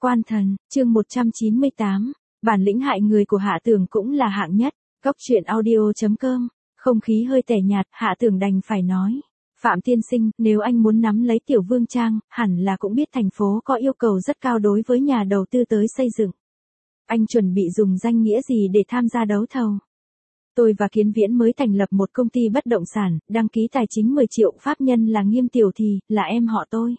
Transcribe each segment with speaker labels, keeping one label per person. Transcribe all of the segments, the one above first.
Speaker 1: Quan thần, chương 198, bản lĩnh hại người của Hạ Tường cũng là hạng nhất. Góc truyện audio.com, không khí hơi tẻ nhạt, Hạ Tường đành phải nói. Phạm tiên sinh, nếu anh muốn nắm lấy Tiểu Vương Trang, hẳn là cũng biết thành phố có yêu cầu rất cao đối với nhà đầu tư tới xây dựng. Anh chuẩn bị dùng danh nghĩa gì để tham gia đấu thầu? Tôi và Kiến Viễn mới thành lập một công ty bất động sản, đăng ký tài chính 10 triệu, pháp nhân là Nghiêm Tiểu Thì, là em họ tôi.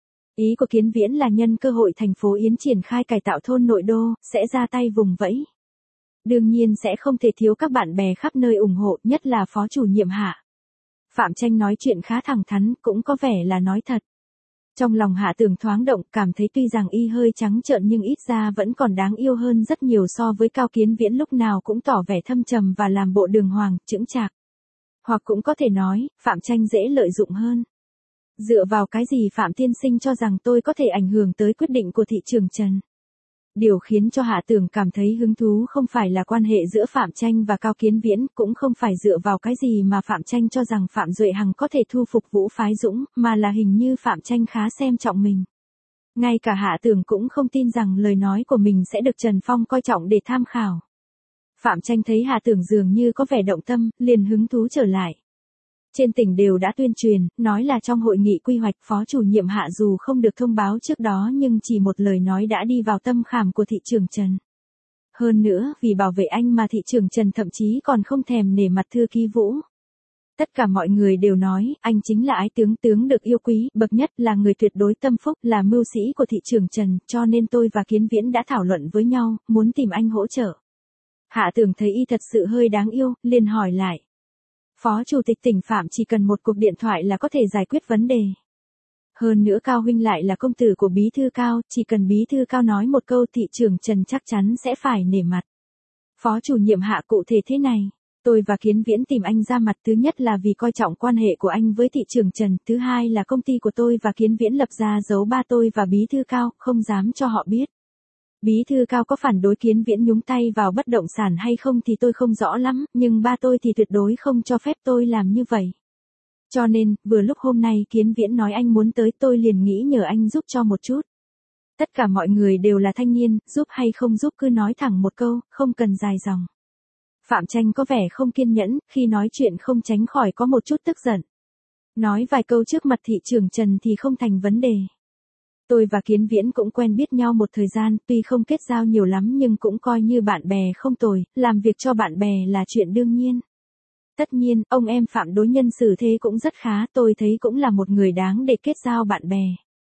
Speaker 1: Ý của Kiến Viễn là nhân cơ hội thành phố Yến triển khai cải tạo thôn nội đô, sẽ ra tay vùng vẫy. Đương nhiên sẽ không thể thiếu các bạn bè khắp nơi ủng hộ, nhất là phó chủ nhiệm Hạ. Phạm Tranh nói chuyện khá thẳng thắn, cũng có vẻ là nói thật. Trong lòng Hạ Tường thoáng động, cảm thấy tuy rằng y hơi trắng trợn nhưng ít ra vẫn còn đáng yêu hơn rất nhiều so với Cao Kiến Viễn lúc nào cũng tỏ vẻ thâm trầm và làm bộ đường hoàng, chững chạc. Hoặc cũng có thể nói, Phạm Tranh dễ lợi dụng hơn. Dựa vào cái gì Phạm tiên sinh cho rằng tôi có thể ảnh hưởng tới quyết định của thị trường Trần? Điều khiến cho Hạ Tường cảm thấy hứng thú không phải là quan hệ giữa Phạm Tranh và Cao Kiến Viễn, cũng không phải dựa vào cái gì mà Phạm Tranh cho rằng Phạm Duệ Hằng có thể thu phục Vũ Phái Dũng, mà là hình như Phạm Tranh khá xem trọng mình. Ngay cả Hạ Tường cũng không tin rằng lời nói của mình sẽ được Trần Phong coi trọng để tham khảo. Phạm Tranh thấy Hạ Tường dường như có vẻ động tâm, liền hứng thú trở lại. Trên tỉnh đều đã tuyên truyền, nói là trong hội nghị quy hoạch phó chủ nhiệm Hạ dù không được thông báo trước đó nhưng chỉ một lời nói đã đi vào tâm khảm của thị trường Trần. Hơn nữa, vì bảo vệ anh mà thị trường Trần thậm chí còn không thèm nể mặt thư ký Vũ. Tất cả mọi người đều nói, anh chính là ái tướng được yêu quý, bậc nhất, là người tuyệt đối tâm phúc, là mưu sĩ của thị trường Trần, cho nên tôi và Kiến Viễn đã thảo luận với nhau, muốn tìm anh hỗ trợ. Hạ Tường thấy y thật sự hơi đáng yêu, liền hỏi lại. Phó Chủ tịch tỉnh Phạm chỉ cần một cuộc điện thoại là có thể giải quyết vấn đề. Hơn nữa Cao huynh lại là công tử của Bí thư Cao, chỉ cần Bí thư Cao nói một câu thị trường Trần chắc chắn sẽ phải nể mặt. Phó chủ nhiệm Hạ cụ thể thế này, tôi và Kiến Viễn tìm anh ra mặt, thứ nhất là vì coi trọng quan hệ của anh với thị trường Trần, thứ hai là công ty của tôi và Kiến Viễn lập ra giấu ba tôi và Bí thư Cao, không dám cho họ biết. Bí thư Cao có phản đối Kiến Viễn nhúng tay vào bất động sản hay không thì tôi không rõ lắm, nhưng ba tôi thì tuyệt đối không cho phép tôi làm như vậy. Cho nên, vừa lúc hôm nay Kiến Viễn nói anh muốn tới, tôi liền nghĩ nhờ anh giúp cho một chút. Tất cả mọi người đều là thanh niên, giúp hay không giúp cứ nói thẳng một câu, không cần dài dòng. Phạm Tranh có vẻ không kiên nhẫn, khi nói chuyện không tránh khỏi có một chút tức giận. Nói vài câu trước mặt thị trường Trần thì không thành vấn đề. Tôi và Kiến Viễn cũng quen biết nhau một thời gian, tuy không kết giao nhiều lắm nhưng cũng coi như bạn bè không tồi, làm việc cho bạn bè là chuyện đương nhiên. Tất nhiên, ông em Phạm đối nhân xử thế cũng rất khá, tôi thấy cũng là một người đáng để kết giao bạn bè.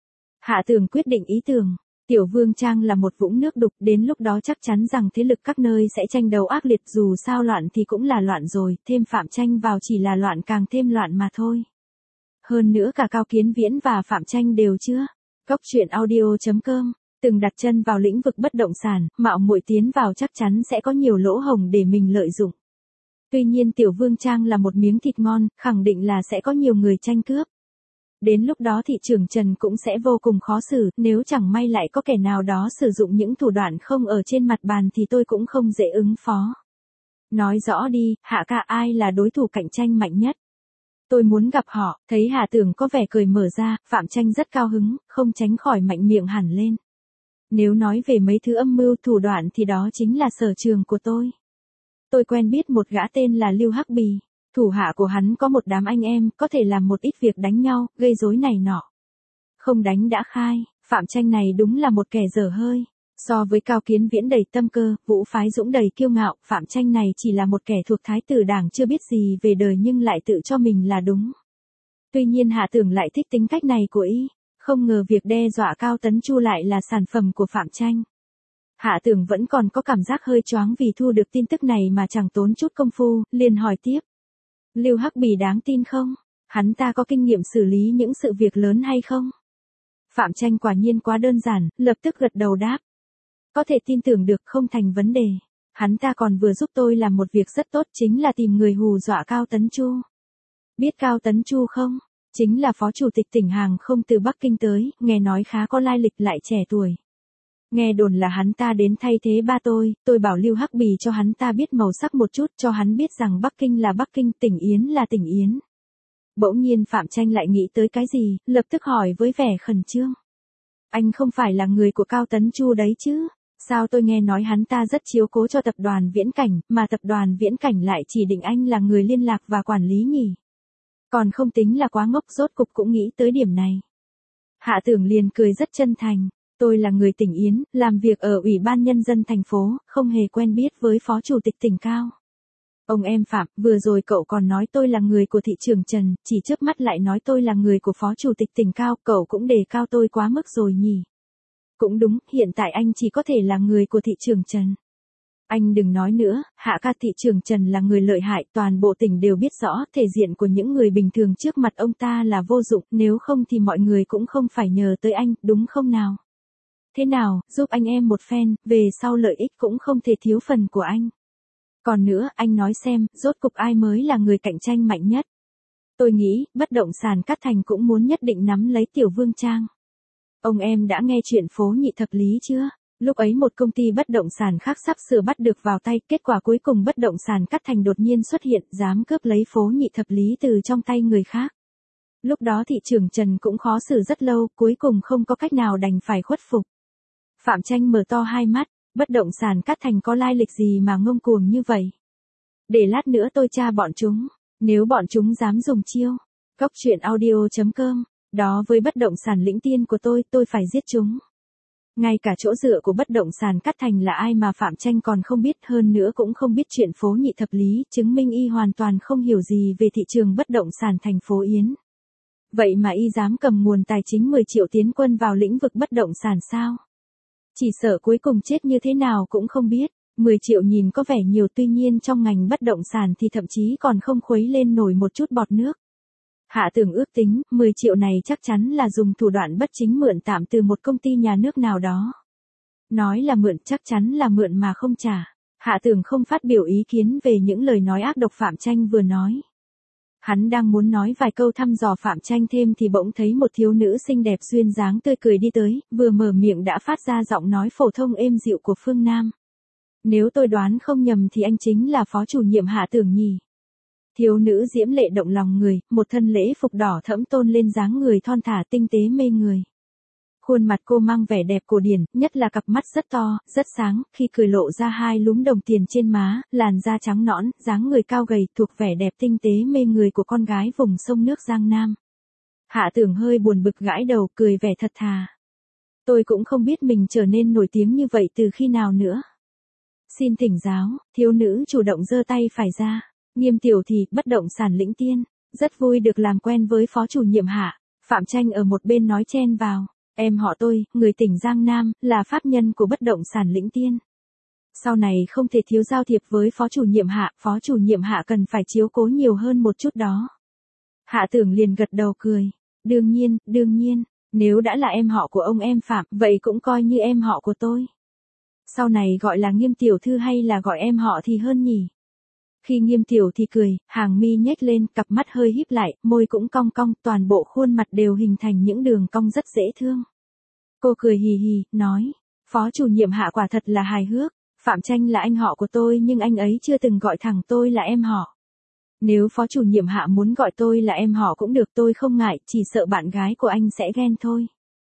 Speaker 1: Hạ Tường quyết định ý tưởng, Tiểu Vương Trang là một vũng nước đục, đến lúc đó chắc chắn rằng thế lực các nơi sẽ tranh đấu ác liệt, dù sao loạn thì cũng là loạn rồi, thêm Phạm Tranh vào chỉ là loạn càng thêm loạn mà thôi. Hơn nữa cả Cao Kiến Viễn và Phạm Tranh đều chưa. Góc truyện audio.com, từng đặt chân vào lĩnh vực bất động sản, mạo muội tiến vào chắc chắn sẽ có nhiều lỗ hổng để mình lợi dụng. Tuy nhiên Tiểu Vương Trang là một miếng thịt ngon, khẳng định là sẽ có nhiều người tranh cướp. Đến lúc đó thị trường Trần cũng sẽ vô cùng khó xử, nếu chẳng may lại có kẻ nào đó sử dụng những thủ đoạn không ở trên mặt bàn thì tôi cũng không dễ ứng phó. Nói rõ đi, Hạ ca, ai là đối thủ cạnh tranh mạnh nhất? Tôi muốn gặp họ, thấy Hạ Tường có vẻ cười mở ra, Phạm Tranh rất cao hứng, không tránh khỏi mạnh miệng hẳn lên. Nếu nói về mấy thứ âm mưu thủ đoạn thì đó chính là sở trường của tôi. Tôi quen biết một gã tên là Lưu Hắc Bì, thủ hạ của hắn có một đám anh em, có thể làm một ít việc đánh nhau, gây rối này nọ. Không đánh đã khai, Phạm Tranh này đúng là một kẻ dở hơi. So với Cao Kiến Viễn đầy tâm cơ, Vũ Phái Dũng đầy kiêu ngạo, Phạm Tranh này chỉ là một kẻ thuộc thái tử đảng chưa biết gì về đời nhưng lại tự cho mình là đúng. Tuy nhiên Hạ Tường lại thích tính cách này của y, không ngờ việc đe dọa Cao Tấn Chu lại là sản phẩm của Phạm Tranh. Hạ Tường vẫn còn có cảm giác hơi choáng vì thu được tin tức này mà chẳng tốn chút công phu, liền hỏi tiếp. Lưu Hắc Bì đáng tin không? Hắn ta có kinh nghiệm xử lý những sự việc lớn hay không? Phạm Tranh quả nhiên quá đơn giản, lập tức gật đầu đáp. Có thể tin tưởng được, không thành vấn đề. Hắn ta còn vừa giúp tôi làm một việc rất tốt, chính là tìm người hù dọa Cao Tấn Chu. Biết Cao Tấn Chu không? Chính là phó chủ tịch tỉnh hàng không từ Bắc Kinh tới, nghe nói khá có lai lịch lại trẻ tuổi. Nghe đồn là hắn ta đến thay thế ba tôi bảo Lưu Hắc Bì cho hắn ta biết màu sắc một chút, cho hắn biết rằng Bắc Kinh là Bắc Kinh, tỉnh Yến là tỉnh Yến. Bỗng nhiên Phạm Tranh lại nghĩ tới cái gì, lập tức hỏi với vẻ khẩn trương. Anh không phải là người của Cao Tấn Chu đấy chứ? Sao tôi nghe nói hắn ta rất chiếu cố cho tập đoàn Viễn Cảnh, mà tập đoàn Viễn Cảnh lại chỉ định anh là người liên lạc và quản lý nhỉ? Còn không tính là quá ngốc, rốt cục cũng nghĩ tới điểm này. Hạ Tưởng liền cười rất chân thành. Tôi là người tỉnh Yến, làm việc ở Ủy ban Nhân dân thành phố, không hề quen biết với Phó Chủ tịch tỉnh Cao. Ông em Phạm, vừa rồi cậu còn nói tôi là người của thị trưởng Trần, chỉ chớp mắt lại nói tôi là người của Phó Chủ tịch tỉnh Cao, cậu cũng đề cao tôi quá mức rồi nhỉ? Cũng đúng, hiện tại anh chỉ có thể là người của thị trưởng Trần. Anh đừng nói nữa, Hạ ca, thị trưởng Trần là người lợi hại, toàn bộ tỉnh đều biết rõ, thể diện của những người bình thường trước mặt ông ta là vô dụng, nếu không thì mọi người cũng không phải nhờ tới anh, đúng không nào? Thế nào, giúp anh em một phen, về sau lợi ích cũng không thể thiếu phần của anh. Còn nữa, anh nói xem, rốt cục ai mới là người cạnh tranh mạnh nhất? Tôi nghĩ, bất động sản Cát Thành cũng muốn nhất định nắm lấy Tiểu Vương Trang. Ông em đã nghe chuyện phố nhị thập lý chưa? Lúc ấy một công ty bất động sản khác sắp sửa bắt được vào tay, kết quả cuối cùng bất động sản Cát Thành đột nhiên xuất hiện, dám cướp lấy phố nhị thập lý từ trong tay người khác. Lúc đó thị trưởng Trần cũng khó xử rất lâu, cuối cùng không có cách nào đành phải khuất phục. Phạm Tranh mở to hai mắt, bất động sản Cát Thành có lai lịch gì mà ngông cuồng như vậy? Để lát nữa tôi tra bọn chúng, nếu bọn chúng dám dùng chiêu. Cóc truyện audio.com, đó với bất động sản Lĩnh Tiên của tôi phải giết chúng. Ngay cả chỗ dựa của bất động sản Cát Thành là ai mà Phạm Tranh còn không biết, hơn nữa cũng không biết chuyện phố nhị thập lý, chứng minh y hoàn toàn không hiểu gì về thị trường bất động sản thành phố Yến. Vậy mà y dám cầm nguồn tài chính 10 triệu tiến quân vào lĩnh vực bất động sản sao? Chỉ sợ cuối cùng chết như thế nào cũng không biết. 10 triệu nhìn có vẻ nhiều, tuy nhiên trong ngành bất động sản thì thậm chí còn không khuấy lên nổi một chút bọt nước. Hạ Tưởng ước tính, 10 triệu này chắc chắn là dùng thủ đoạn bất chính mượn tạm từ một công ty nhà nước nào đó. Nói là mượn, chắc chắn là mượn mà không trả. Hạ Tưởng không phát biểu ý kiến về những lời nói ác độc Phạm Tranh vừa nói. Hắn đang muốn nói vài câu thăm dò Phạm Tranh thêm thì bỗng thấy một thiếu nữ xinh đẹp duyên dáng tươi cười đi tới, vừa mở miệng đã phát ra giọng nói phổ thông êm dịu của phương Nam. Nếu tôi đoán không nhầm thì anh chính là phó chủ nhiệm Hạ Tưởng nhỉ? Thiếu nữ diễm lệ động lòng người, một thân lễ phục đỏ thẫm tôn lên dáng người thon thả tinh tế mê người. Khuôn mặt cô mang vẻ đẹp cổ điển, nhất là cặp mắt rất to, rất sáng, khi cười lộ ra hai lúm đồng tiền trên má, làn da trắng nõn, dáng người cao gầy, thuộc vẻ đẹp tinh tế mê người của con gái vùng sông nước Giang Nam. Hạ Tưởng hơi buồn bực gãi đầu, cười vẻ thật thà. Tôi cũng không biết mình trở nên nổi tiếng như vậy từ khi nào nữa. Xin thỉnh giáo, thiếu nữ chủ động giơ tay phải ra. Nghiêm tiểu thì, bất động sản Lĩnh Tiên. Rất vui được làm quen với phó chủ nhiệm Hạ. Phạm Tranh ở một bên nói chen vào. Em họ tôi, người tỉnh Giang Nam, là pháp nhân của bất động sản Lĩnh Tiên. Sau này không thể thiếu giao thiệp với phó chủ nhiệm Hạ, phó chủ nhiệm Hạ cần phải chiếu cố nhiều hơn một chút đó. Hạ Tưởng liền gật đầu cười. Đương nhiên, nếu đã là em họ của ông em Phạm, vậy cũng coi như em họ của tôi. Sau này gọi là Nghiêm tiểu thư hay là gọi em họ thì hơn nhỉ? Khi Nghiêm tiểu thì cười, hàng mi nhếch lên, cặp mắt hơi híp lại, môi cũng cong cong, toàn bộ khuôn mặt đều hình thành những đường cong rất dễ thương. Cô cười hì hì, nói, phó chủ nhiệm Hạ quả thật là hài hước, Phạm Tranh là anh họ của tôi nhưng anh ấy chưa từng gọi thẳng tôi là em họ. Nếu phó chủ nhiệm Hạ muốn gọi tôi là em họ cũng được, tôi không ngại, chỉ sợ bạn gái của anh sẽ ghen thôi.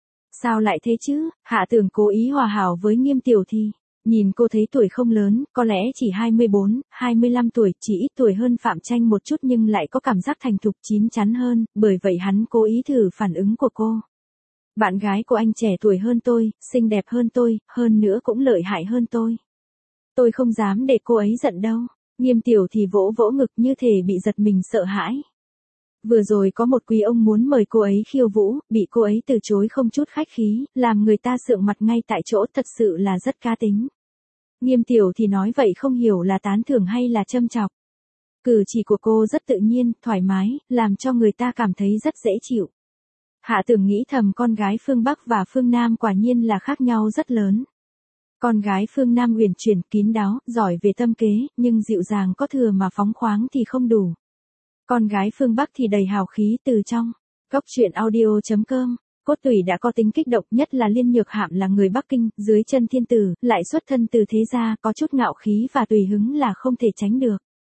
Speaker 1: Sao lại thế chứ? Hạ Tưởng cố ý hòa hảo với Nghiêm tiểu thì. Nhìn cô thấy tuổi không lớn, có lẽ chỉ 24, 25 tuổi, chỉ ít tuổi hơn Phạm Tranh một chút nhưng lại có cảm giác thành thục chín chắn hơn, bởi vậy hắn cố ý thử phản ứng của cô. Bạn gái của anh trẻ tuổi hơn tôi, xinh đẹp hơn tôi, hơn nữa cũng lợi hại hơn tôi. Tôi không dám để cô ấy giận đâu. Nghiêm tiểu thì vỗ vỗ ngực như thể bị giật mình sợ hãi. Vừa rồi có một quý ông muốn mời cô ấy khiêu vũ, bị cô ấy từ chối không chút khách khí, làm người ta sượng mặt ngay tại chỗ, thật sự là rất cá tính. Nghiêm tiểu thì nói vậy không hiểu là tán thưởng hay là châm chọc. Cử chỉ của cô rất tự nhiên, thoải mái, làm cho người ta cảm thấy rất dễ chịu. Hạ Tưởng nghĩ thầm con gái phương Bắc và phương Nam quả nhiên là khác nhau rất lớn. Con gái phương Nam uyển chuyển, kín đáo, giỏi về tâm kế, nhưng dịu dàng có thừa mà phóng khoáng thì không đủ. Con gái phương Bắc thì đầy hào khí từ trong. Cóc truyện audio.com, cốt tủy đã có tính kích động, nhất là Liên Nhược Hạm là người Bắc Kinh, dưới chân thiên tử, lại xuất thân từ thế gia, có chút ngạo khí và tùy hứng là không thể tránh được.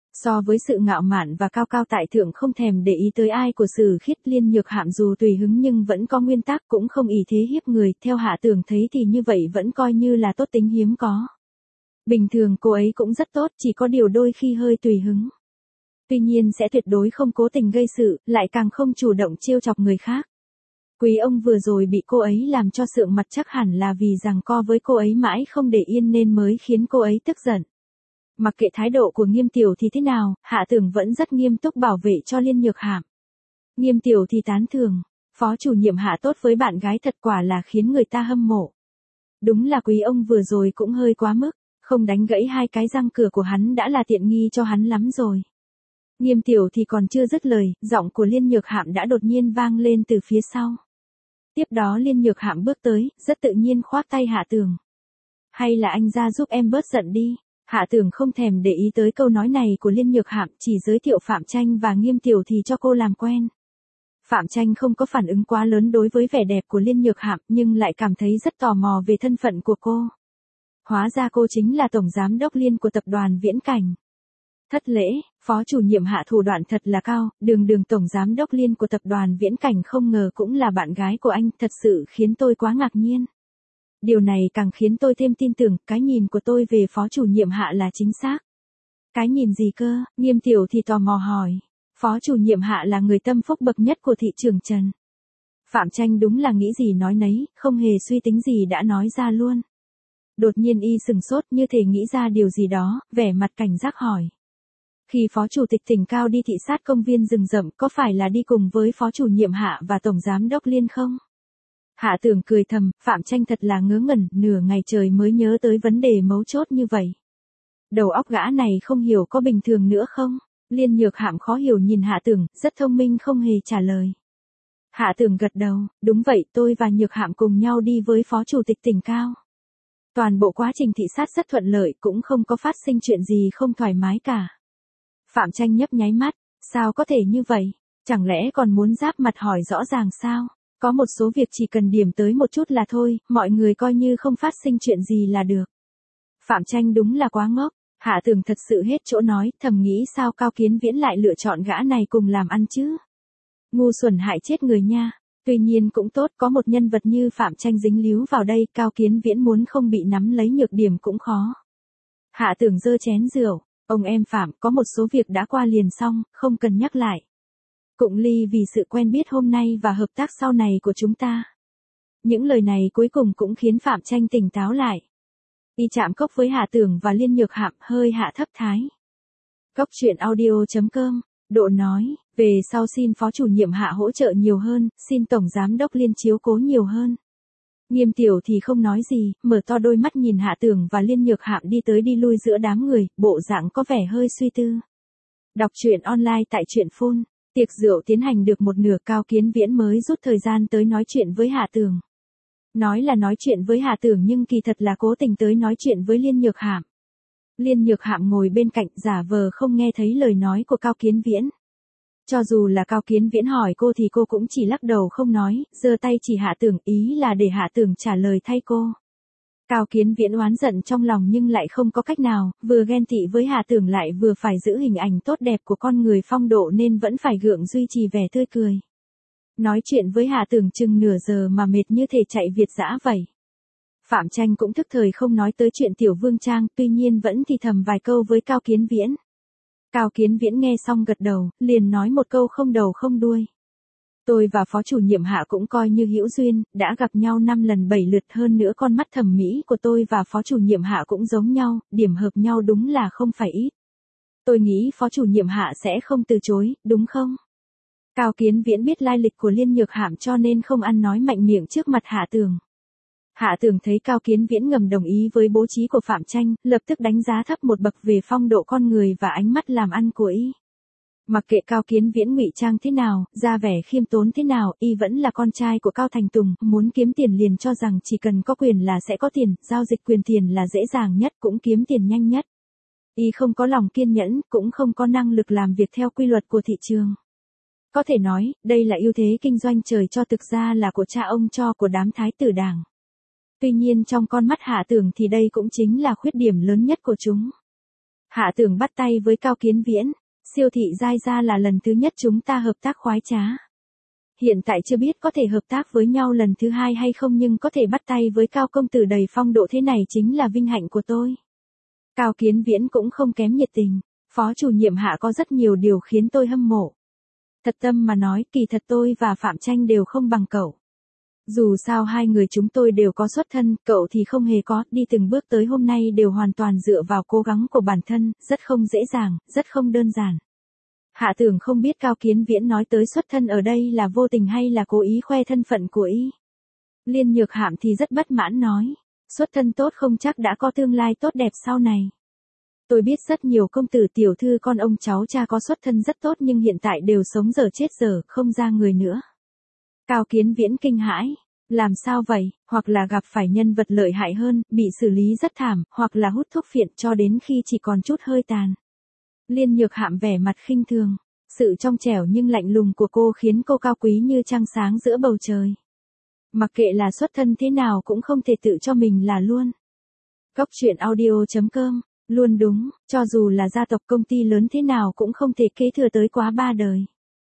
Speaker 1: So với sự ngạo mạn và cao cao tại thượng không thèm để ý tới ai của Sử Khiết, Liên Nhược Hạm dù tùy hứng nhưng vẫn có nguyên tắc, cũng không ỷ thế hiếp người, theo Hạ Tưởng thấy thì như vậy vẫn coi như là tốt tính hiếm có. Bình thường cô ấy cũng rất tốt, chỉ có điều đôi khi hơi tùy hứng. Tuy nhiên sẽ tuyệt đối không cố tình gây sự, lại càng không chủ động trêu chọc người khác. Quý ông vừa rồi bị cô ấy làm cho sượng mặt, chắc hẳn là vì giằng co với cô ấy mãi không để yên nên mới khiến cô ấy tức giận. Mặc kệ thái độ của Nghiêm Tiểu thì thế nào, Hạ Tưởng vẫn rất nghiêm túc bảo vệ cho Liên Nhược Hạm. Nghiêm Tiểu thì tán thưởng, phó chủ nhiệm Hạ tốt với bạn gái thật quả là khiến người ta hâm mộ. Đúng là quý ông vừa rồi cũng hơi quá mức, không đánh gãy hai cái răng cửa của hắn đã là tiện nghi cho hắn lắm rồi. Nghiêm Tiểu thì còn chưa dứt lời, giọng của Liên Nhược Hạm đã đột nhiên vang lên từ phía sau. Tiếp đó Liên Nhược Hạm bước tới, rất tự nhiên khoác tay Hạ Tưởng. Hay là anh ra giúp em bớt giận đi. Hạ Tưởng không thèm để ý tới câu nói này của Liên Nhược Hạm, chỉ giới thiệu Phạm Tranh và Nghiêm Tiểu thì cho cô làm quen. Phạm Tranh không có phản ứng quá lớn đối với vẻ đẹp của Liên Nhược Hạm nhưng lại cảm thấy rất tò mò về thân phận của cô. Hóa ra cô chính là tổng giám đốc Liên của tập đoàn Viễn Cảnh. Thất lễ, phó chủ nhiệm Hạ thủ đoạn thật là cao, đường tổng giám đốc Liên của tập đoàn Viễn Cảnh không ngờ cũng là bạn gái của anh, thật sự khiến tôi quá ngạc nhiên. Điều này càng khiến tôi thêm tin tưởng, cái nhìn của tôi về phó chủ nhiệm Hạ là chính xác. Cái nhìn gì cơ? Nghiêm Tiểu thì tò mò hỏi. Phó chủ nhiệm Hạ là người tâm phúc bậc nhất của thị trường Trần. Phạm Tranh đúng là nghĩ gì nói nấy, không hề suy tính gì đã nói ra luôn. Đột nhiên y sừng sốt như thể nghĩ ra điều gì đó, vẻ mặt cảnh giác hỏi. Khi phó chủ tịch tỉnh Cao đi thị sát công viên rừng rậm có phải là đi cùng với phó chủ nhiệm Hạ và tổng giám đốc Liên không? Hạ Tưởng cười thầm, Phạm Tranh thật là ngớ ngẩn, nửa ngày trời mới nhớ tới vấn đề mấu chốt như vậy. Đầu óc gã này không hiểu có bình thường nữa không? Liên Nhược Hạm khó hiểu nhìn Hạ Tưởng, rất thông minh không hề trả lời. Hạ Tưởng gật đầu, đúng vậy, tôi và Nhược Hạm cùng nhau đi với phó chủ tịch tỉnh Cao. Toàn bộ quá trình thị sát rất thuận lợi, cũng không có phát sinh chuyện gì không thoải mái cả. Phạm Tranh nhấp nháy mắt, sao có thể như vậy? Chẳng lẽ còn muốn giáp mặt hỏi rõ ràng sao? Có một số việc chỉ cần điểm tới một chút là thôi, mọi người coi như không phát sinh chuyện gì là được. Phạm Tranh đúng là quá ngốc, Hạ Tưởng thật sự hết chỗ nói, thầm nghĩ sao Cao Kiến Viễn lại lựa chọn gã này cùng làm ăn chứ? Ngu xuẩn hại chết người nha. Tuy nhiên cũng tốt, có một nhân vật như Phạm Tranh dính líu vào đây, Cao Kiến Viễn muốn không bị nắm lấy nhược điểm cũng khó. Hạ Tưởng giơ chén rượu, ông em Phạm, có một số việc đã qua liền xong, không cần nhắc lại. Cụng ly vì sự quen biết hôm nay và hợp tác sau này của chúng ta. Những lời này cuối cùng cũng khiến Phạm Tranh tỉnh táo lại. Y chạm cốc với Hạ Tưởng và Liên Nhược Hạm, hơi hạ thấp thái. Cốc truyện audio.com, Độ nói, về sau xin phó chủ nhiệm Hạ hỗ trợ nhiều hơn, xin tổng giám đốc Liên chiếu cố nhiều hơn. Nghiêm Tiểu thì không nói gì, mở to đôi mắt nhìn Hạ Tưởng và Liên Nhược Hạm đi tới đi lui giữa đám người, bộ dạng có vẻ hơi suy tư. Đọc truyện online tại truyện phone. Tiệc rượu tiến hành được một nửa, Cao Kiến Viễn mới rút thời gian tới nói chuyện với Hạ Tưởng. Nói là nói chuyện với Hạ Tưởng nhưng kỳ thật là cố tình tới nói chuyện với Liên Nhược Hạm. Liên Nhược Hạm ngồi bên cạnh giả vờ không nghe thấy lời nói của Cao Kiến Viễn. Cho dù là Cao Kiến Viễn hỏi cô thì cô cũng chỉ lắc đầu không nói, giơ tay chỉ Hạ Tưởng, ý là để Hạ Tưởng trả lời thay cô. Cao Kiến Viễn oán giận trong lòng nhưng lại không có cách nào, vừa ghen tị với Hạ Tưởng lại vừa phải giữ hình ảnh tốt đẹp của con người phong độ nên vẫn phải gượng duy trì vẻ tươi cười. Nói chuyện với Hạ Tưởng chừng nửa giờ mà mệt như thể chạy Việt dã vậy. Phạm Tranh cũng thức thời không nói tới chuyện Tiểu Vương Trang, tuy nhiên vẫn thì thầm vài câu với Cao Kiến Viễn. Cao Kiến Viễn nghe xong gật đầu, liền nói một câu không đầu không đuôi. Tôi và phó chủ nhiệm Hạ cũng coi như hữu duyên, đã gặp nhau 5 lần 7 lượt, hơn nữa con mắt thẩm mỹ của tôi và phó chủ nhiệm Hạ cũng giống nhau, điểm hợp nhau đúng là không phải ít. Tôi nghĩ phó chủ nhiệm Hạ sẽ không từ chối, đúng không? Cao Kiến Viễn biết lai lịch của Liên Nhược Hạm cho nên không ăn nói mạnh miệng trước mặt Hạ Tưởng. Hạ Tưởng thấy Cao Kiến Viễn ngầm đồng ý với bố trí của Phạm Tranh, lập tức đánh giá thấp một bậc về phong độ con người và ánh mắt làm ăn của y. Mặc kệ Cao Kiến Viễn ngụy trang thế nào, ra vẻ khiêm tốn thế nào, y vẫn là con trai của Cao Thành Tùng, muốn kiếm tiền liền cho rằng chỉ cần có quyền là sẽ có tiền, giao dịch quyền tiền là dễ dàng nhất, cũng kiếm tiền nhanh nhất. Y không có lòng kiên nhẫn, cũng không có năng lực làm việc theo quy luật của thị trường. Có thể nói, đây là ưu thế kinh doanh trời cho, thực ra là của cha ông cho của đám thái tử đảng. Tuy nhiên trong con mắt Hạ Tưởng thì đây cũng chính là khuyết điểm lớn nhất của chúng. Hạ Tường bắt tay với Cao Kiến Viễn, siêu thị Giai Gia là lần thứ nhất chúng ta hợp tác khoái trá. Hiện tại chưa biết có thể hợp tác với nhau lần thứ hai hay không, nhưng có thể bắt tay với Cao công tử đầy phong độ thế này chính là vinh hạnh của tôi. Cao Kiến Viễn cũng không kém nhiệt tình, phó chủ nhiệm Hạ có rất nhiều điều khiến tôi hâm mộ. Thật tâm mà nói, kỳ thật tôi và Phạm Tranh đều không bằng cậu. Dù sao hai người chúng tôi đều có xuất thân, cậu thì không hề có, đi từng bước tới hôm nay đều hoàn toàn dựa vào cố gắng của bản thân, rất không dễ dàng, rất không đơn giản. Hạ Tường không biết Cao Kiến Viễn nói tới xuất thân ở đây là vô tình hay là cố ý khoe thân phận của y. Liên Nhược Hạm thì rất bất mãn nói, xuất thân tốt không chắc đã có tương lai tốt đẹp sau này. Tôi biết rất nhiều công tử tiểu thư con ông cháu cha có xuất thân rất tốt nhưng hiện tại đều sống dở chết dở, không ra người nữa. Cao Kiến Viễn kinh hãi, làm sao vậy, hoặc là gặp phải nhân vật lợi hại hơn, bị xử lý rất thảm, hoặc là hút thuốc phiện cho đến khi chỉ còn chút hơi tàn. Liên Nhược Hạm vẻ mặt khinh thường, sự trong trẻo nhưng lạnh lùng của cô khiến cô cao quý như trăng sáng giữa bầu trời. Mặc kệ là xuất thân thế nào cũng không thể tự cho mình là luôn. Cốc truyện audio.com, luôn đúng, cho dù là gia tộc công ty lớn thế nào cũng không thể kế thừa tới quá 3 đời.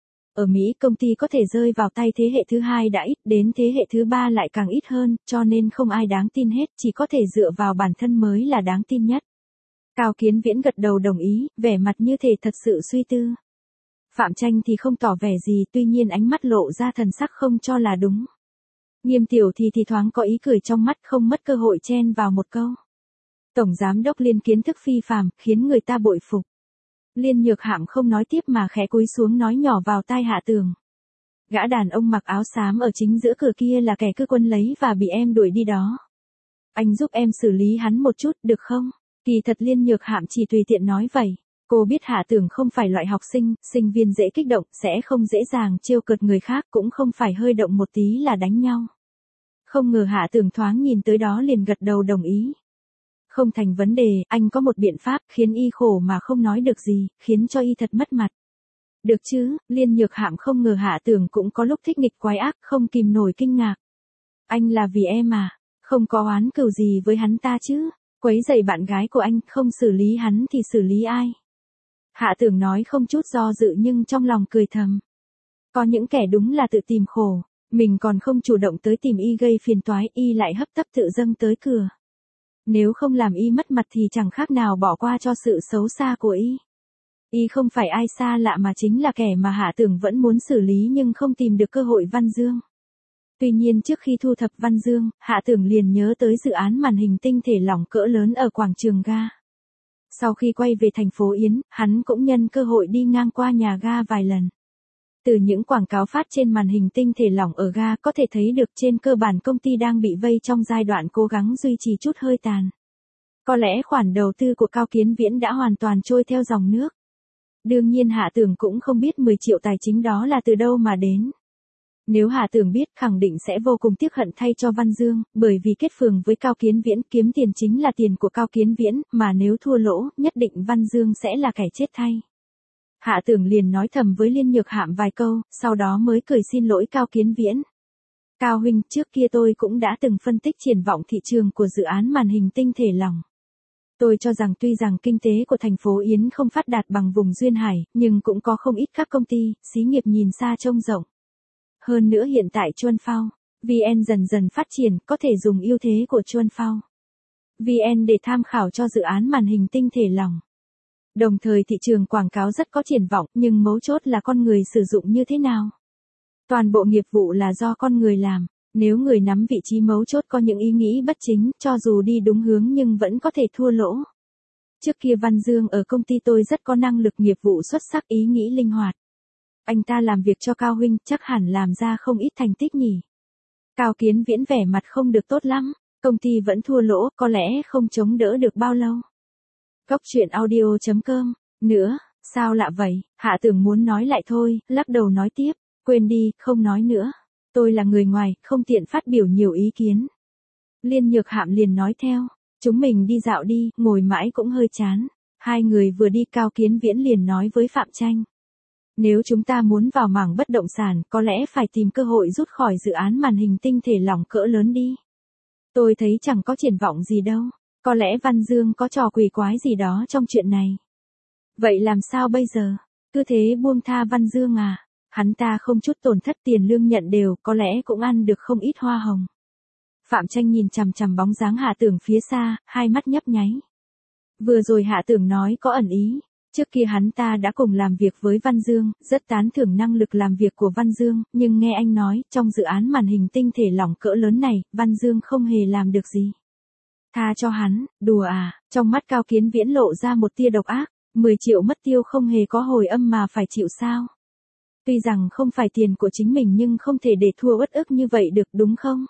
Speaker 1: Ở Mỹ công ty có thể rơi vào tay thế hệ thứ 2 đã ít, đến thế hệ thứ 3 lại càng ít hơn, cho nên không ai đáng tin hết, chỉ có thể dựa vào bản thân mới là đáng tin nhất. Cao Kiến Viễn gật đầu đồng ý, vẻ mặt như thể thật sự suy tư. Phạm Tranh thì không tỏ vẻ gì, tuy nhiên ánh mắt lộ ra thần sắc không cho là đúng. Nghiêm Tiểu thì thoáng có ý cười trong mắt, không mất cơ hội chen vào một câu. Tổng giám đốc Liên kiến thức phi phàm, khiến người ta bội phục. Liên Nhược Hạm không nói tiếp mà khẽ cúi xuống nói nhỏ vào tai Hạ Tường. Gã đàn ông mặc áo xám ở chính giữa cửa kia là kẻ cư quân lấy và bị em đuổi đi đó. Anh giúp em xử lý hắn một chút, được không? Kỳ thật Liên Nhược Hạm chỉ tùy tiện nói vậy. Cô biết Hạ Tường không phải loại học sinh, sinh viên dễ kích động, sẽ không dễ dàng trêu cợt người khác, cũng không phải hơi động một tí là đánh nhau. Không ngờ Hạ Tường thoáng nhìn tới đó liền gật đầu đồng ý. Không thành vấn đề, anh có một biện pháp khiến y khổ mà không nói được gì, khiến cho y thật mất mặt. Được chứ, Liên Nhược Hạm không ngờ Hạ Tường cũng có lúc thích nghịch quái ác, không kìm nổi kinh ngạc. Anh là vì em à, không có oán cừu gì với hắn ta chứ, quấy rầy bạn gái của anh, không xử lý hắn thì xử lý ai. Hạ Tường nói không chút do dự nhưng trong lòng cười thầm. Có những kẻ đúng là tự tìm khổ, mình còn không chủ động tới tìm y gây phiền toái, y lại hấp tấp tự dâng tới cửa. Nếu không làm y mất mặt thì chẳng khác nào bỏ qua cho sự xấu xa của y. Y không phải ai xa lạ mà chính là kẻ mà Hạ Tường vẫn muốn xử lý nhưng không tìm được cơ hội Văn Dương. Tuy nhiên trước khi thu thập Văn Dương, Hạ Tường liền nhớ tới dự án màn hình tinh thể lỏng cỡ lớn ở quảng trường ga. Sau khi quay về thành phố Yến, hắn cũng nhân cơ hội đi ngang qua nhà ga vài lần. Từ những quảng cáo phát trên màn hình tinh thể lỏng ở ga có thể thấy được trên cơ bản công ty đang bị vây trong giai đoạn cố gắng duy trì chút hơi tàn. Có lẽ khoản đầu tư của Cao Kiến Viễn đã hoàn toàn trôi theo dòng nước. Đương nhiên Hạ Tường cũng không biết 10 triệu tài chính đó là từ đâu mà đến. Nếu Hạ Tường biết khẳng định sẽ vô cùng tiếc hận thay cho Văn Dương, bởi vì kết phường với Cao Kiến Viễn kiếm tiền chính là tiền của Cao Kiến Viễn, mà nếu thua lỗ, nhất định Văn Dương sẽ là kẻ chết thay. Hạ Tường liền nói thầm với Liên Nhược Hạm vài câu, sau đó mới cười xin lỗi Cao Kiến Viễn. Cao huynh, trước kia tôi cũng đã từng phân tích triển vọng thị trường của dự án màn hình tinh thể lỏng. Tôi cho rằng tuy rằng kinh tế của thành phố Yến không phát đạt bằng vùng Duyên Hải, nhưng cũng có không ít các công ty, xí nghiệp nhìn xa trông rộng. Hơn nữa hiện tại Chuân Phao, VN dần dần phát triển, có thể dùng ưu thế của Chuân Phao, VN để tham khảo cho dự án màn hình tinh thể lỏng. Đồng thời thị trường quảng cáo rất có triển vọng, nhưng mấu chốt là con người sử dụng như thế nào. Toàn bộ nghiệp vụ là do con người làm, nếu người nắm vị trí mấu chốt có những ý nghĩ bất chính, cho dù đi đúng hướng nhưng vẫn có thể thua lỗ. Trước kia Văn Dương ở công ty tôi rất có năng lực nghiệp vụ xuất sắc, ý nghĩ linh hoạt. Anh ta làm việc cho Cao huynh chắc hẳn làm ra không ít thành tích nhỉ. Cao Kiến Viễn vẻ mặt không được tốt lắm, công ty vẫn thua lỗ, có lẽ không chống đỡ được bao lâu. Cốc truyện audio.com, nữa, sao lạ vậy, Hạ Tường muốn nói lại thôi, lắc đầu nói tiếp, quên đi, không nói nữa. Tôi là người ngoài, không tiện phát biểu nhiều ý kiến. Liên Nhược Hạm liền nói theo, chúng mình đi dạo đi, ngồi mãi cũng hơi chán. Hai người vừa đi Cao Kiến Viễn liền nói với Phạm Tranh. Nếu chúng ta muốn vào mảng bất động sản, có lẽ phải tìm cơ hội rút khỏi dự án màn hình tinh thể lỏng cỡ lớn đi. Tôi thấy chẳng có triển vọng gì đâu. Có lẽ Văn Dương có trò quỷ quái gì đó trong chuyện này. Vậy làm sao bây giờ? Cứ thế buông tha Văn Dương à? Hắn ta không chút tổn thất, tiền lương nhận đều, có lẽ cũng ăn được không ít hoa hồng. Phạm Tranh nhìn chằm chằm bóng dáng Hạ Tưởng phía xa, hai mắt nhấp nháy. Vừa rồi Hạ Tưởng nói có ẩn ý. Trước kia hắn ta đã cùng làm việc với Văn Dương, rất tán thưởng năng lực làm việc của Văn Dương, nhưng nghe anh nói, trong dự án màn hình tinh thể lỏng cỡ lớn này, Văn Dương không hề làm được gì. Tha cho hắn, đùa à? Trong mắt Cao Kiến Viễn lộ ra một tia độc ác, 10 triệu mất tiêu không hề có hồi âm mà phải chịu sao? Tuy rằng không phải tiền của chính mình nhưng không thể để thua uất ức như vậy được, đúng không?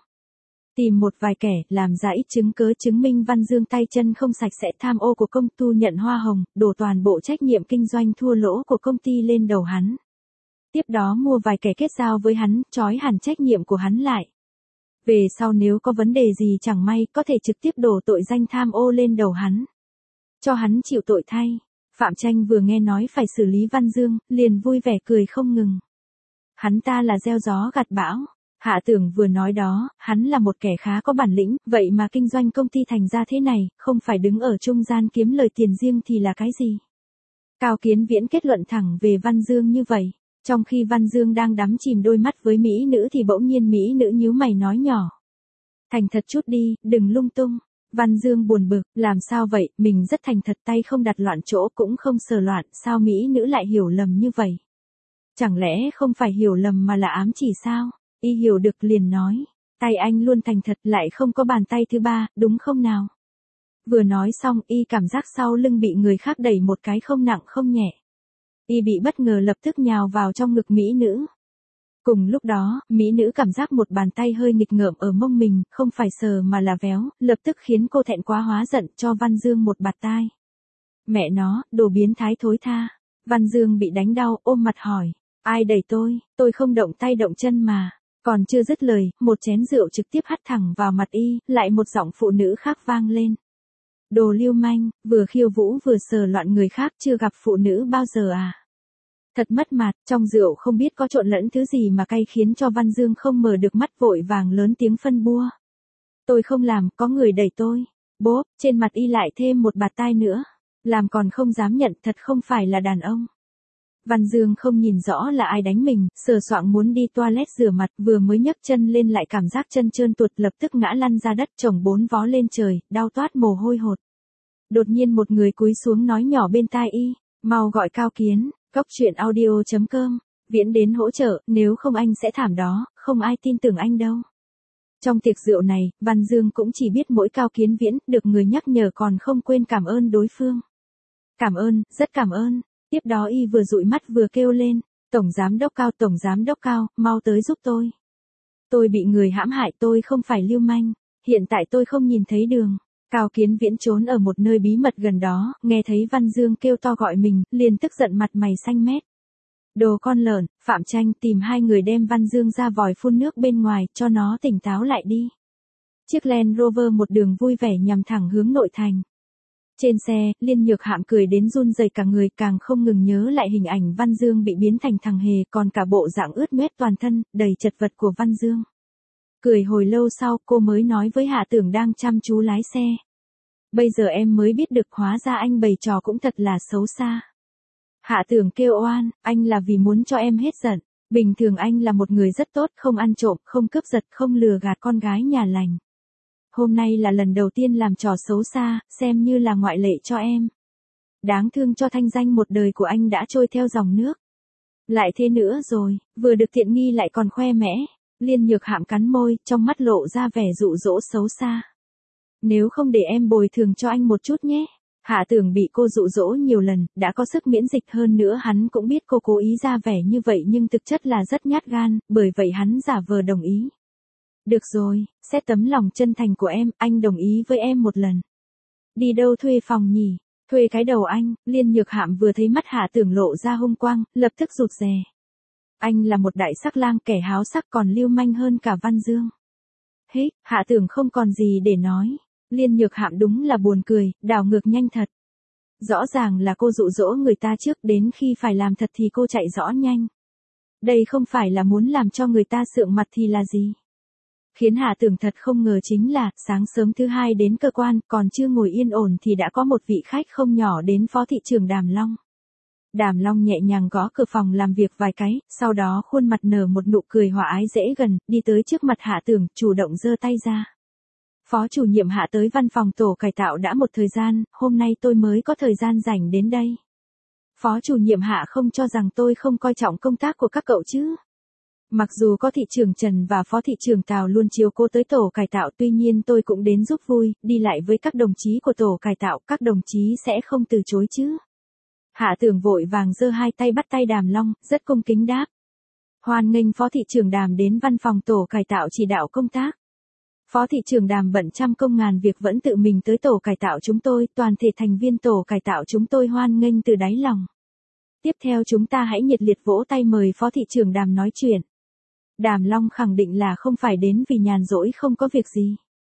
Speaker 1: Tìm một vài kẻ, làm ra ít chứng cớ chứng minh Văn Dương tay chân không sạch sẽ, tham ô của công ty nhận hoa hồng, đổ toàn bộ trách nhiệm kinh doanh thua lỗ của công ty lên đầu hắn. Tiếp đó mua vài kẻ kết giao với hắn, trói hẳn trách nhiệm của hắn lại. Về sau nếu có vấn đề gì chẳng may, có thể trực tiếp đổ tội danh tham ô lên đầu hắn. Cho hắn chịu tội thay. Phạm Tranh vừa nghe nói phải xử lý Văn Dương, liền vui vẻ cười không ngừng. Hắn ta là gieo gió gặt bão. Hạ Tưởng vừa nói đó, hắn là một kẻ khá có bản lĩnh, vậy mà kinh doanh công ty thành ra thế này, không phải đứng ở trung gian kiếm lời tiền riêng thì là cái gì? Cao Kiến Viễn kết luận thẳng về Văn Dương như vậy. Trong khi Văn Dương đang đắm chìm đôi mắt với mỹ nữ thì bỗng nhiên mỹ nữ nhíu mày nói nhỏ. Thành thật chút đi, đừng lung tung. Văn Dương buồn bực, làm sao vậy, mình rất thành thật, tay không đặt loạn chỗ cũng không sờ loạn, sao mỹ nữ lại hiểu lầm như vậy? Chẳng lẽ không phải hiểu lầm mà là ám chỉ sao? Y hiểu được liền nói, tay anh luôn thành thật, lại không có bàn tay thứ ba, đúng không nào? Vừa nói xong, Y cảm giác sau lưng bị người khác đẩy một cái không nặng không nhẹ. Y bị bất ngờ lập tức nhào vào trong ngực mỹ nữ. Cùng lúc đó, mỹ nữ cảm giác một bàn tay hơi nghịch ngợm ở mông mình, không phải sờ mà là véo, lập tức khiến cô thẹn quá hóa giận, cho Văn Dương một bạt tai. Mẹ nó, đồ biến thái thối tha. Văn Dương bị đánh đau, ôm mặt hỏi, ai đẩy tôi không động tay động chân mà. Còn chưa dứt lời, một chén rượu trực tiếp hắt thẳng vào mặt Y, lại một giọng phụ nữ khác vang lên. Đồ lưu manh, vừa khiêu vũ vừa sờ loạn người khác, chưa gặp phụ nữ bao giờ à? Thật mất mặt, trong rượu không biết có trộn lẫn thứ gì mà cay khiến cho Văn Dương không mở được mắt, vội vàng lớn tiếng phân bua. Tôi không làm, có người đẩy tôi. Bốp, trên mặt Y lại thêm một bạt tai nữa. Làm còn không dám nhận, thật không phải là đàn ông. Văn Dương không nhìn rõ là ai đánh mình, sờ soạng muốn đi toilet rửa mặt, vừa mới nhấc chân lên lại cảm giác chân trơn tuột, lập tức ngã lăn ra đất, chồng 4 vó lên trời, đau toát mồ hôi hột. Đột nhiên một người cúi xuống nói nhỏ bên tai Y, mau gọi Cao Kiến. Goctruyện.audio.com, Viễn đến hỗ trợ, nếu không anh sẽ thảm đó, không ai tin tưởng anh đâu. Trong tiệc rượu này, Văn Dương cũng chỉ biết mỗi Cao Kiến Viễn, được người nhắc nhở còn không quên cảm ơn đối phương. Cảm ơn, rất cảm ơn. Tiếp đó Y vừa dụi mắt vừa kêu lên, Tổng Giám Đốc Cao, mau tới giúp tôi. Tôi bị người hãm hại, tôi không phải lưu manh, hiện tại tôi không nhìn thấy đường. Cao Kiến Viễn trốn ở một nơi bí mật gần đó, nghe thấy Văn Dương kêu to gọi mình, liền tức giận mặt mày xanh mét. Đồ con lợn, Phạm Tranh tìm hai người đem Văn Dương ra vòi phun nước bên ngoài, cho nó tỉnh táo lại đi. Chiếc Land Rover một đường vui vẻ nhằm thẳng hướng nội thành. Trên xe, Liên Nhược Hạm cười đến run rẩy cả người, càng không ngừng nhớ lại hình ảnh Văn Dương bị biến thành thằng hề, còn cả bộ dạng ướt nhếch toàn thân, đầy chật vật của Văn Dương. Cười hồi lâu sau, cô mới nói với Hạ Tưởng đang chăm chú lái xe. Bây giờ em mới biết được, hóa ra anh bày trò cũng thật là xấu xa. Hạ Tưởng kêu oan, anh là vì muốn cho em hết giận. Bình thường anh là một người rất tốt, không ăn trộm, không cướp giật, không lừa gạt con gái nhà lành. Hôm nay là lần đầu tiên làm trò xấu xa, xem như là ngoại lệ cho em. Đáng thương cho thanh danh một đời của anh đã trôi theo dòng nước. Lại thế nữa rồi, vừa được tiện nghi lại còn khoe mẽ. Liên Nhược Hạm cắn môi, trong mắt lộ ra vẻ dụ dỗ xấu xa. Nếu không để em bồi thường cho anh một chút nhé. Hạ Tưởng bị cô dụ dỗ nhiều lần, đã có sức miễn dịch, hơn nữa hắn cũng biết cô cố ý ra vẻ như vậy nhưng thực chất là rất nhát gan, bởi vậy hắn giả vờ đồng ý. Được rồi, xét tấm lòng chân thành của em, anh đồng ý với em một lần. Đi đâu thuê phòng nhỉ? Thuê cái đầu anh. Liên Nhược Hạm vừa thấy mắt Hạ Tưởng lộ ra hung quang, lập tức rụt rè. Anh là một đại sắc lang, kẻ háo sắc còn lưu manh hơn cả Văn Dương. Hế, Hạ Tưởng không còn gì để nói. Liên Nhược Hạm đúng là buồn cười, đảo ngược nhanh thật. Rõ ràng là cô dụ dỗ người ta trước, đến khi phải làm thật thì cô chạy rõ nhanh. Đây không phải là muốn làm cho người ta sượng mặt thì là gì? Khiến Hạ Tường thật không ngờ chính là, sáng sớm thứ hai đến cơ quan, còn chưa ngồi yên ổn thì đã có một vị khách không nhỏ đến phó thị trưởng Đàm Long. Đàm Long nhẹ nhàng gõ cửa phòng làm việc vài cái, sau đó khuôn mặt nở một nụ cười hòa ái dễ gần, đi tới trước mặt Hạ Tường, chủ động giơ tay ra. Phó chủ nhiệm Hạ tới văn phòng tổ cải tạo đã một thời gian, hôm nay tôi mới có thời gian rảnh đến đây. Phó chủ nhiệm Hạ không cho rằng tôi không coi trọng công tác của các cậu chứ. Mặc dù có thị trưởng Trần và phó thị trưởng Tào luôn chiếu cố tới tổ cải tạo, tuy nhiên tôi cũng đến giúp vui, đi lại với các đồng chí của tổ cải tạo, các đồng chí sẽ không từ chối chứ. Hạ Tường vội vàng giơ hai tay bắt tay Đàm Long, rất cung kính đáp. Hoan nghênh phó thị trưởng Đàm đến văn phòng tổ cải tạo chỉ đạo công tác. Phó thị trưởng Đàm bận trăm công ngàn việc vẫn tự mình tới tổ cải tạo chúng tôi, toàn thể thành viên tổ cải tạo chúng tôi hoan nghênh từ đáy lòng. Tiếp theo chúng ta hãy nhiệt liệt vỗ tay mời phó thị trưởng Đàm nói chuyện. Đàm Long khẳng định là không phải đến vì nhàn rỗi không có việc gì.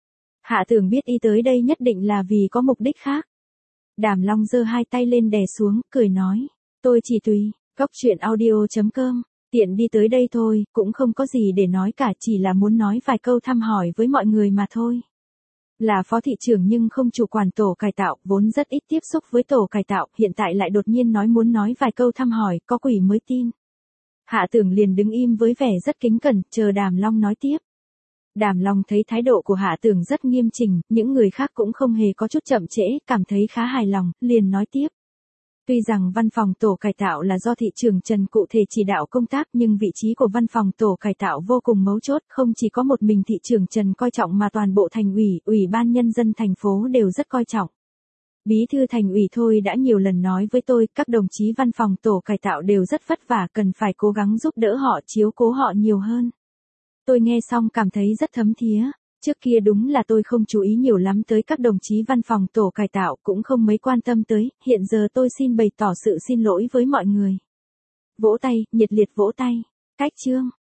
Speaker 1: Hạ Tường biết y tới đây nhất định là vì có mục đích khác. Đàm Long giơ hai tay lên đè xuống, cười nói. Tôi chỉ tùy, cóc truyện audio.com, tiện đi tới đây thôi, cũng không có gì để nói cả, chỉ là muốn nói vài câu thăm hỏi với mọi người mà thôi. Là phó thị trưởng nhưng không chủ quản tổ cải tạo, vốn rất ít tiếp xúc với tổ cải tạo, hiện tại lại đột nhiên muốn nói vài câu thăm hỏi, có quỷ mới tin. Hạ Tường liền đứng im với vẻ rất kính cẩn, chờ Đàm Long nói tiếp. Đàm Long thấy thái độ của Hạ Tường rất nghiêm chỉnh, những người khác cũng không hề có chút chậm trễ, cảm thấy khá hài lòng, liền nói tiếp. Tuy rằng văn phòng tổ cải tạo là do thị trưởng Trần cụ thể chỉ đạo công tác, nhưng vị trí của văn phòng tổ cải tạo vô cùng mấu chốt, không chỉ có một mình thị trưởng Trần coi trọng mà toàn bộ thành ủy, ủy ban nhân dân thành phố đều rất coi trọng. Bí thư thành ủy thôi đã nhiều lần nói với tôi, các đồng chí văn phòng tổ cải tạo đều rất vất vả, cần phải cố gắng giúp đỡ họ, chiếu cố họ nhiều hơn. Tôi nghe xong cảm thấy rất thấm thía. Trước kia đúng là tôi không chú ý nhiều lắm tới các đồng chí văn phòng tổ cải tạo, cũng không mấy quan tâm tới, hiện giờ tôi xin bày tỏ sự xin lỗi với mọi người. Vỗ tay, nhiệt liệt vỗ tay. Cách chương.